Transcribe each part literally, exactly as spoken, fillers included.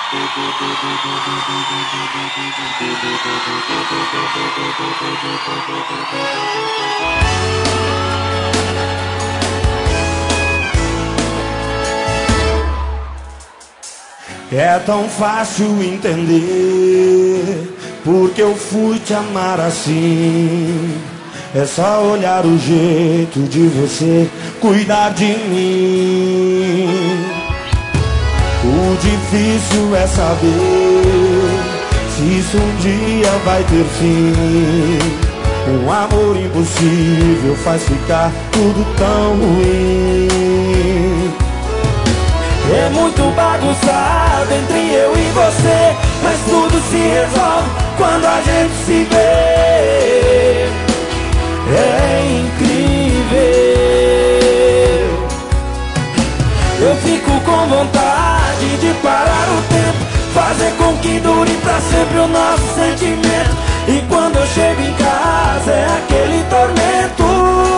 É tão fácil entender porque eu fui te amar assim. É só olhar o jeito de você cuidar de mim. O difícil é saber se isso um dia vai ter fim. Um amor impossível faz ficar tudo tão ruim. É muito bagunçado entre eu e você, mas tudo se resolve quando a gente se vê. É incrível. Eu fico com vontade de parar o tempo, fazer com que dure pra sempre o nosso sentimento. E quando eu chego em casa é aquele tormento.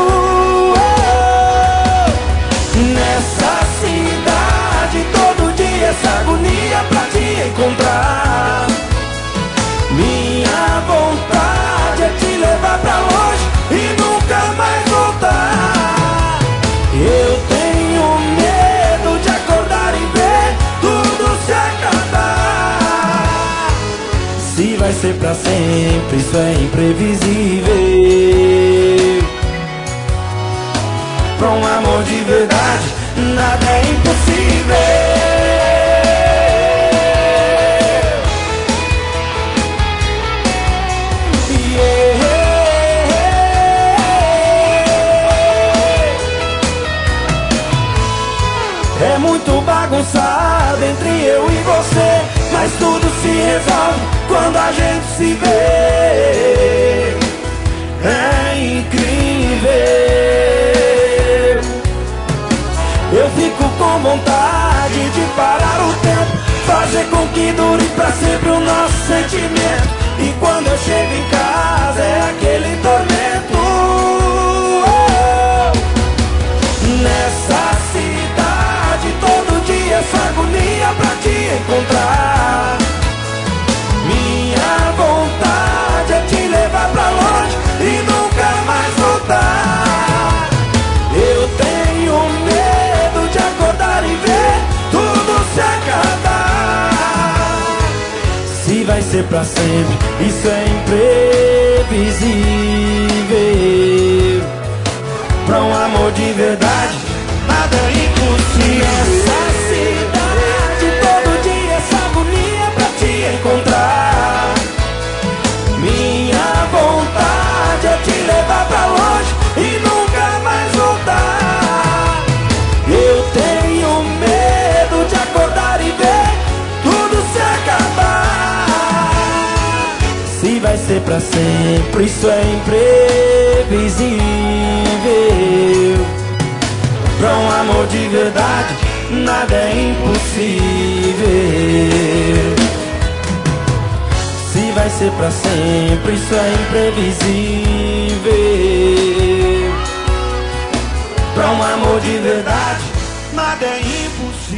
Nessa cidade todo dia essa agonia pra te encontrar. Minha vontade é te levar pra longe e nunca mais voltar. Eu tenho medo de acordar e ver tudo se acabar. Se vai ser pra sempre, isso é imprevisível. Pra um amor de verdade, nada é impossível. É muito bagunçado entre eu e você, mas tudo se resolve quando a gente se vê. É incrível. Eu fico com vontade de parar o tempo, fazer com que dure pra sempre o nosso sentimento. E quando eu chego em casa é aquele tormento. Nessa cidade todo dia essa agonia pra te encontrar. Minha vontade é te levar pra longe e nunca mais voltar. Eu tenho medo de acordar e ver tudo se acabar. Se vai ser pra sempre, isso é imprevisível. Pra um amor de verdade, nada é impossível. Essa cidade todo dia essa agonia pra te encontrar. Minha vontade é te levar pra longe e nunca mais voltar. Eu tenho medo de acordar e ver tudo se acabar. Se vai ser pra sempre, isso é imprevisível. Pra um amor de verdade, nada é impossível. Se vai ser pra sempre, isso é imprevisível. Pra um amor de verdade, Nada é impossível.